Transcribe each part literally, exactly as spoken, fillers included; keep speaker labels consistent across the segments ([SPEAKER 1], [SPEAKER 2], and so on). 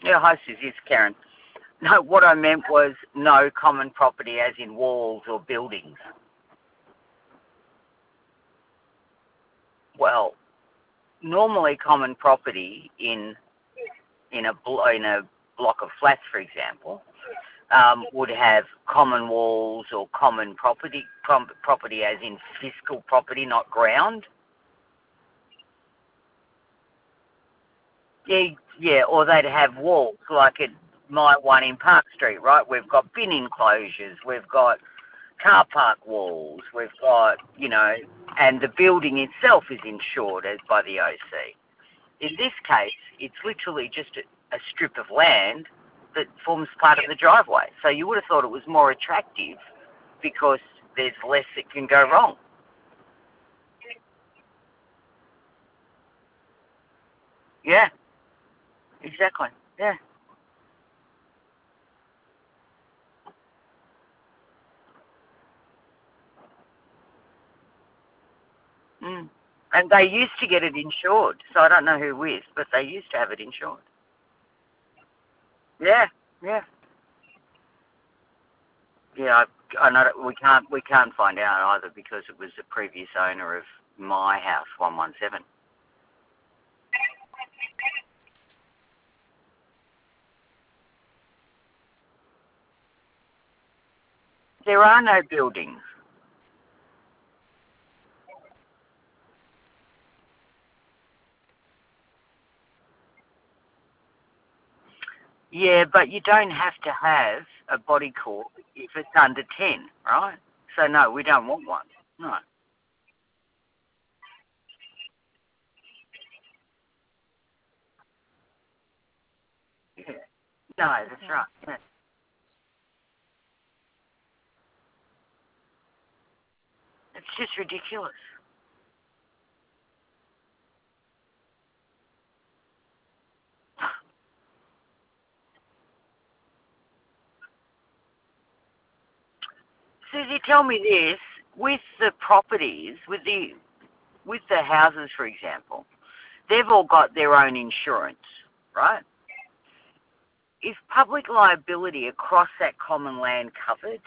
[SPEAKER 1] Yeah, hi Susie, it's Karen. No, what I meant was no common property as in walls or buildings. Well, normally common property in in a blo- in a block of flats, for example, um, would have common walls or common property prom- property as in physical property, not ground. Yeah, yeah, or they'd have walls like at my one in Park Street, right? We've got bin enclosures, we've got car park walls, we've got, you know, and the building itself is insured as by the O C. In this case, it's literally just a, a strip of land that forms part of the driveway. So you would have thought it was more attractive because there's less that can go wrong. Yeah, exactly. Yeah. Mm. And they used to get it insured, so I don't know who with, but they used to have it insured. Yeah, yeah, yeah. I, I know that we can't we can't find out either because it was the previous owner of my house, one one seven. There are no buildings. Yeah, but you don't have to have a body corp if it's under ten, right? So no, we don't want one. No. Yeah. No, that's right. Yeah. It's just ridiculous. Susie, tell me this: with the properties, with the with the houses, for example, they've all got their own insurance, right? Is public liability across that common land covered?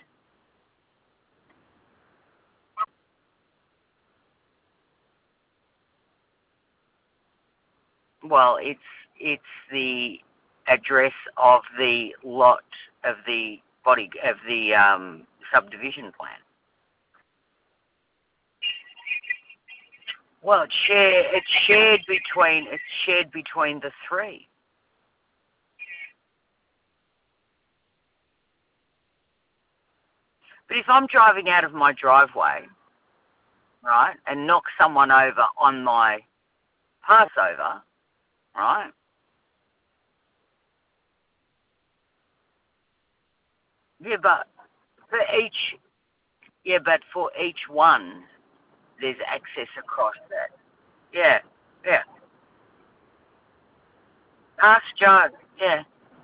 [SPEAKER 1] Well, it's it's the address of the lot of the body of the um, subdivision plan. Well, it's shared. It's shared between. It's shared between the three. But if I'm driving out of my driveway, right, and knock someone over on my Passover, right? Yeah, but for each, yeah, but for each one, there's access across that. Yeah, yeah. Ask Joe. Yeah.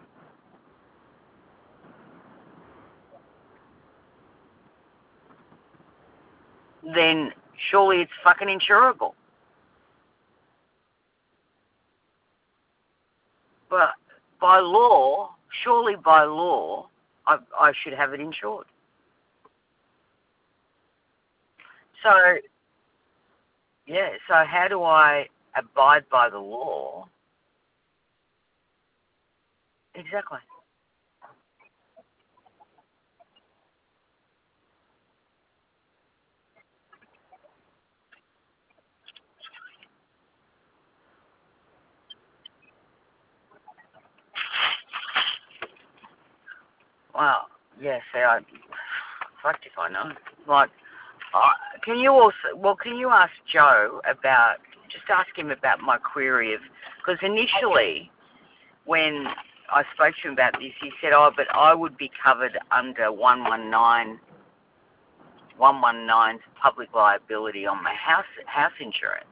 [SPEAKER 1] Then surely it's fucking insurable. But by law, surely by law, I, I should have it insured. So, yeah, so how do I abide by the law? Exactly. Well, yeah, see, I, fucked if I know. Like, uh, can you also, well, can you ask Joe about, just ask him about my query of, because initially, when I spoke to him about this, he said, oh, but I would be covered under one one nine one one nine's public liability on my house house insurance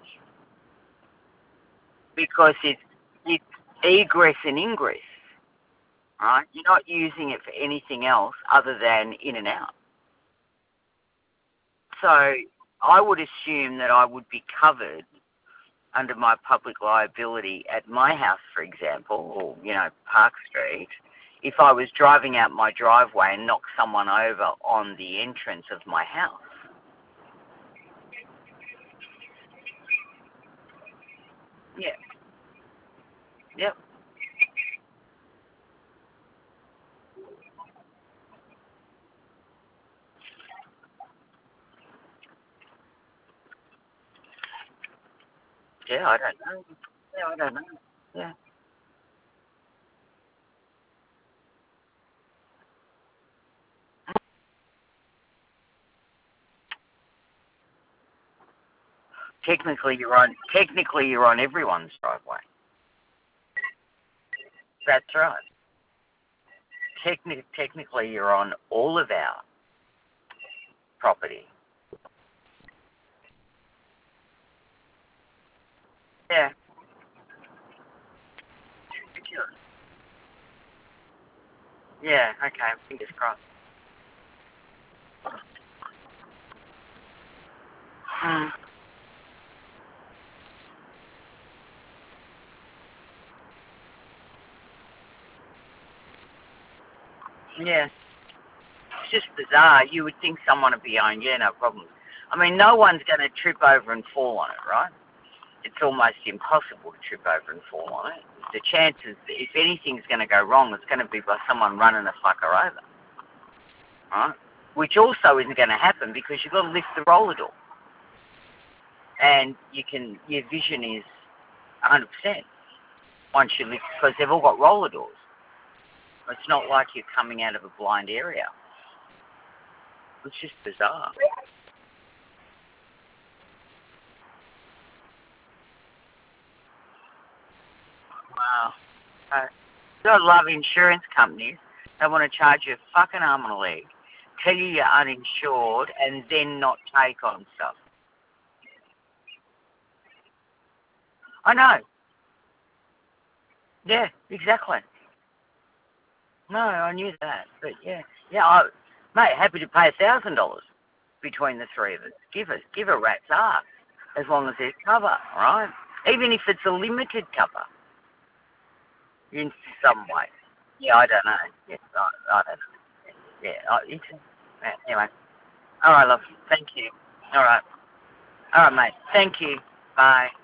[SPEAKER 1] because it's it's egress and ingress, right? You're not using it for anything else other than in and out. So I would assume that I would be covered under my public liability at my house, for example, or, you know, Park Street, if I was driving out my driveway and knocked someone over on the entrance of my house. Yeah. Yep. Yeah, I don't know. Yeah, I don't know. Yeah. Technically, you're on. Technically, you're on everyone's driveway. That's right. Techni- technically, you're on all of our property. Yeah. Ridiculous. Yeah. Okay. Fingers crossed. Hmm. Yeah. It's just bizarre. You would think someone would be on. Yeah, no problem. I mean, no one's going to trip over and fall on it, right? It's almost impossible to trip over and fall on it. The chances, if anything's going to go wrong, it's going to be by someone running a fucker over, right? Which also isn't going to happen because you've got to lift the roller door, and you can your vision is one hundred percent once you lift because they've all got roller doors. It's not like you're coming out of a blind area. It's just bizarre. Wow. Uh, I love insurance companies. They want to charge you a fucking arm and a leg, tell you you're uninsured, and then not take on stuff. I know. Yeah, exactly. No, I knew that. But yeah, yeah, I, mate, happy to pay a thousand dollars between the three of us. Give us, give a rat's ass, as long as there's cover, right? Even if it's a limited cover, in some way. Yeah, I don't know. Yeah, I, I don't know. Yeah, I, it's, yeah, anyway. All right, love. Thank you. All right. All right, mate. Thank you. Bye.